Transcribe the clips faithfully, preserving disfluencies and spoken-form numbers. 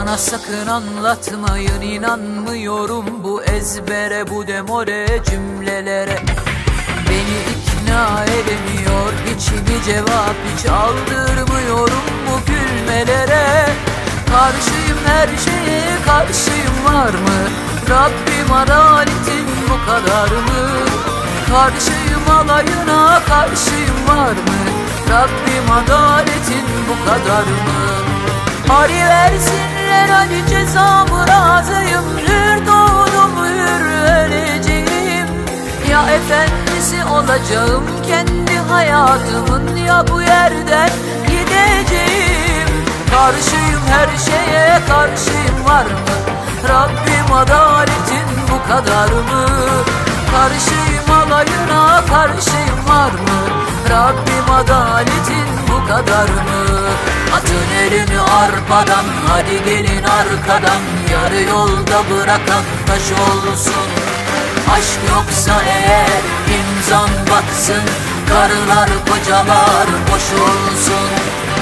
Bana sakın anlatmayın, inanmıyorum bu ezbere, bu demore cümlelere. Beni ikna edemiyor, hiçbir cevap hiç aldırmıyorum bu gülmelere. Karşıyım her şeye, karşıyım var mı? Rabbim adaletin bu kadar mı? Karşıyım alayına, karşıyım var mı? Rabbim adaletin bu kadar mı? Hadi versinler hadi cezamı, razıyım. Hür doğdum, hür öleceğim. Ya efendisi olacağım kendi hayatımın, ya bu yerden gideceğim. Karşıyım her şeye, karşıyım var mı? Rabbim adaletin bu kadar mı? Karşıyım alayına, karşıyım var mı? Rabbim adaletin bu kadar mı? Atın elini arpadan, hadi gelin arkadan. Yarı yolda bırakan taş olsun. Aşk yoksa eğer imzan batsın. Karılar kocalar boş olsun.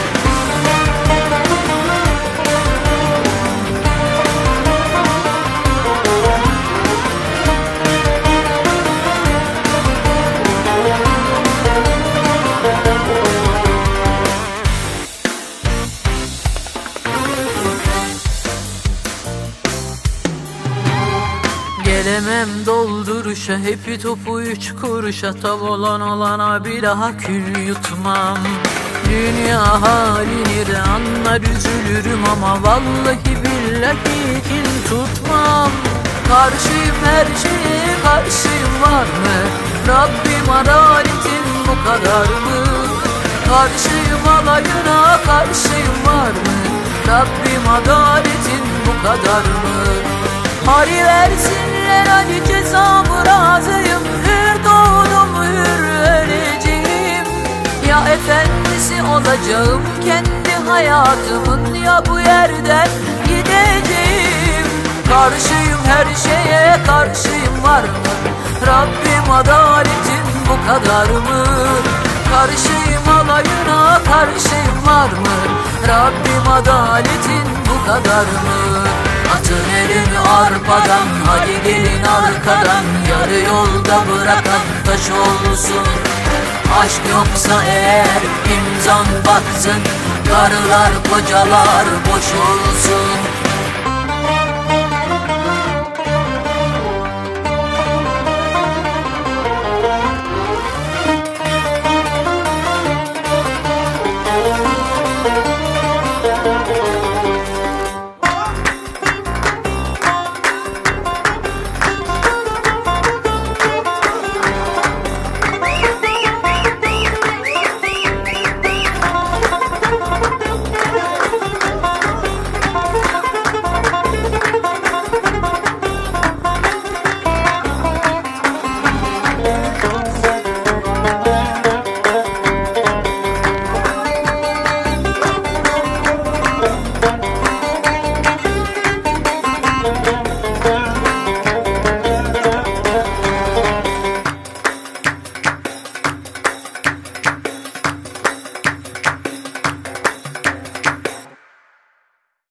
Gelemem dolduruşa, hepi topu üç kuruşa. Tav olan olana bir daha kül yutmam. Dünya halini de anlar üzülürüm ama vallahi billahi kin tutmam. Karşıyım her şeye, karşıyım var mı? Rabbim adaletin bu kadar mı? Karşıyım alayına, karşıyım var mı? Rabbim adaletin bu kadar mı? Hadi versinler hadi cezamı, razıyım. Hür doğdum, hür öleceğim. Ya efendisi olacağım kendi hayatımın, ya bu yerden gideceğim. Karşıyım her şeye, karşıyım var mı? Rabbim adaletin bu kadar mı? Karşıyım alayına, karşıyım var mı? Rabbim adaletin bu kadar mı? Atın elini arpadan, hadi gelin arkadan. Yarı yolda bırakan taş olsun. Aşk yoksa eğer imzan batsın. Karılar kocalar boş olsun.